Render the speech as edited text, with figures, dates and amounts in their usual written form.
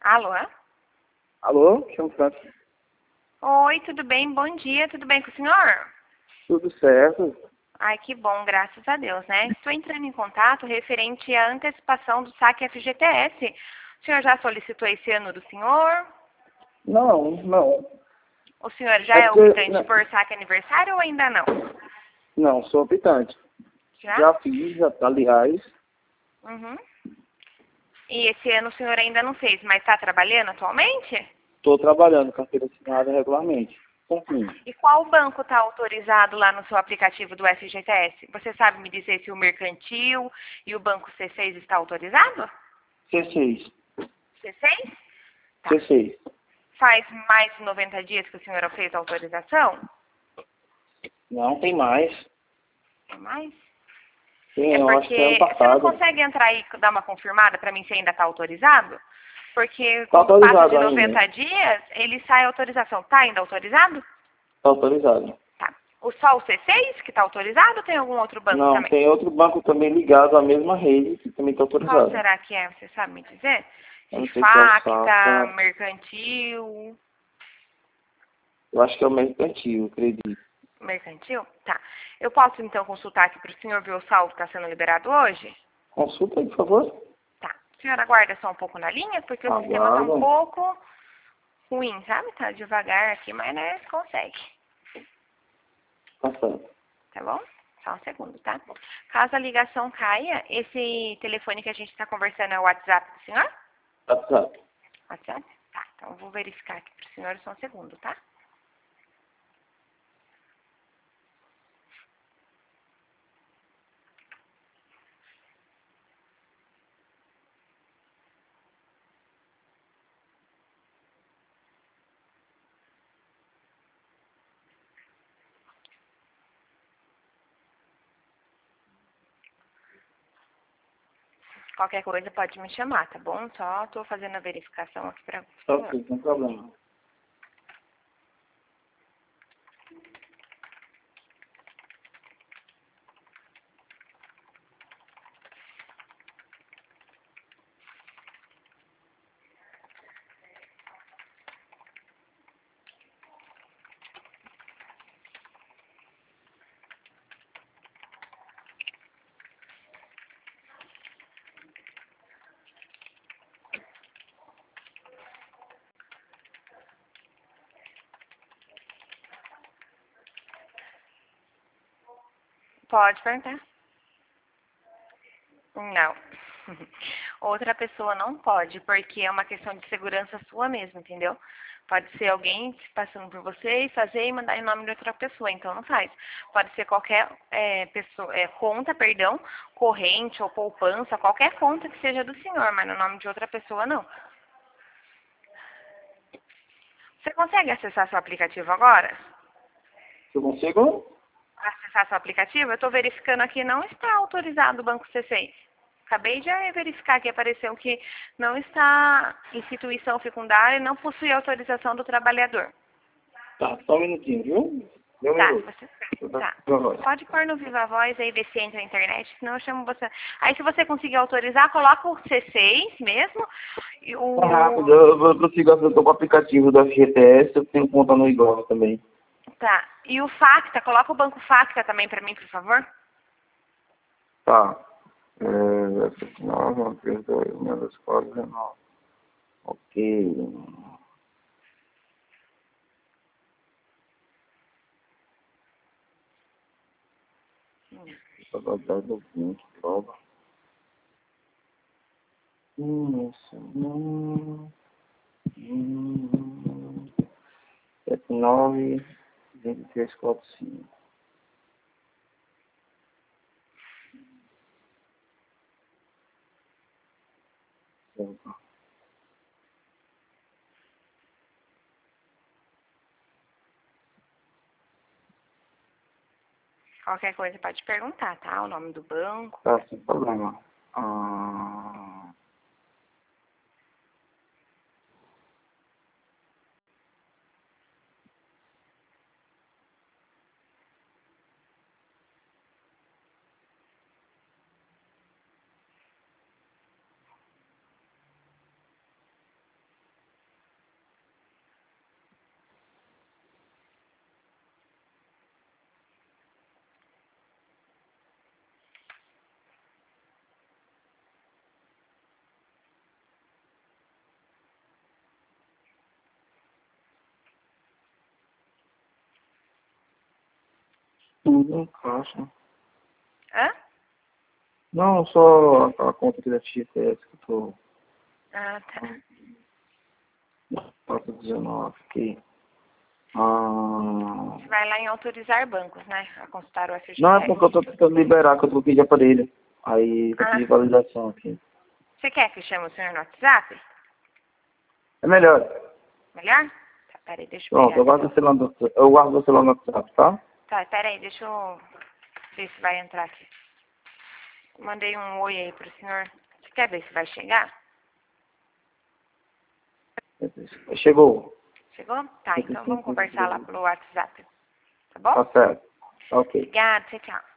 Alô? Alô, chamo Francis. Oi, tudo bem? Bom dia, tudo bem com o senhor? Tudo certo? Ai, que bom, graças a Deus, né? Estou entrando em contato referente à antecipação do saque FGTS. O senhor já solicitou esse ano do senhor? Não. O senhor já É é porque, optante por saque aniversário ou ainda não? não, sou optante. Já? Já fiz, aliás. Uhum. E esse ano o senhor ainda não fez, mas está trabalhando atualmente? Estou trabalhando carteira assinada regularmente. Concluindo. E qual banco está autorizado lá no seu aplicativo do FGTS? Você sabe me dizer se o Mercantil e o Banco C6 está autorizado? C6. C6? Tá. C6. Faz mais de 90 dias que o senhor fez a autorização? Não, tem mais. Tem mais? Tem, É eu acho que é ano porque você não passado. consegue entrar aí e dar uma confirmada para mim se ainda está autorizado? Porque Está quando passa autorizado de 90 ainda. dias, ele sai a autorização. Está ainda autorizado? Está autorizado. Tá. Só o C6 que está autorizado ou tem algum outro banco Não, também? tem outro banco também ligado à mesma rede que também está Qual autorizado. será que é? Você sabe me dizer? Eu Se não sei se é o Facta, Safra. Mercantil... Eu acho que é o Mercantil, acredito. Mercantil? Tá. Eu posso então consultar aqui para o senhor ver o saldo que está sendo liberado hoje? Consulta aí, por favor. Tá. A senhora aguarda só um pouco na linha, porque o sistema está um Aguardo. pouco ruim, sabe? Tá devagar aqui, mas né, consegue. Tá certo. Tá bom? Só um segundo, tá? Caso a ligação caia, esse telefone que a gente está conversando é o WhatsApp do senhor? Tá certo. WhatsApp? Tá. Então eu vou verificar aqui para o senhor só um segundo, tá? Qualquer coisa pode me chamar, tá bom? Só tô fazendo a verificação aqui para o Tá senhor. ok, sem problema. Pode perguntar. Não. Outra pessoa não pode, porque é uma questão de segurança sua mesmo, entendeu? Pode ser alguém passando por você e fazer e mandar em nome de outra pessoa, então não faz. Pode ser qualquer pessoa, conta, perdão, corrente ou poupança, qualquer conta que seja do senhor, mas no nome de outra pessoa não. Você consegue acessar seu aplicativo agora? Eu consigo? Acessar seu aplicativo? Eu estou verificando aqui, não está autorizado o Banco C6. Acabei de verificar que apareceu que não está instituição fecundária e não possui autorização do trabalhador. Tá, só um minutinho, viu? Deu um Tá, minuto. você... Eu tô Tá. com a voz. Pode pôr no Viva Voz aí, ver se entra na internet, senão eu chamo você. Aí se você conseguir autorizar, coloca o C6 mesmo. E Tá rápido, eu consigo acessar o aplicativo do FGTS, eu tenho conta no Igor também. Tá. E o Facta, coloca o Banco Facta também pra mim, por favor. Tá. 9, 32, 64, 19. Ok. Total do 20, prova. Isso. 79, 23, 4, 5. Certo. Qualquer coisa pode perguntar, tá? O nome do banco. Tá, sem problema. Ah, Não encaixa. Hã? Não, só a conta aqui da FGTS que eu tô... Ah, tá. 419 aqui. Ah... Você vai lá em autorizar bancos, né? A consultar o FGTS. Não, é porque eu tô tentando liberar, que eu troquei de aparelho. Aí eu Ah, pedi validação aqui. você quer que eu chame o senhor no WhatsApp? É melhor. Melhor? Tá, peraí, deixa eu Pronto, pegar aqui. eu guardo você lá no WhatsApp, tá? Tá, peraí, deixa eu ver se vai entrar aqui. Mandei um oi aí pro senhor. Você quer ver se vai chegar? Chegou. Chegou? Tá, então vamos conversar lá pelo WhatsApp. Tá bom? Tá certo. Ok. Obrigada, tchau, tchau.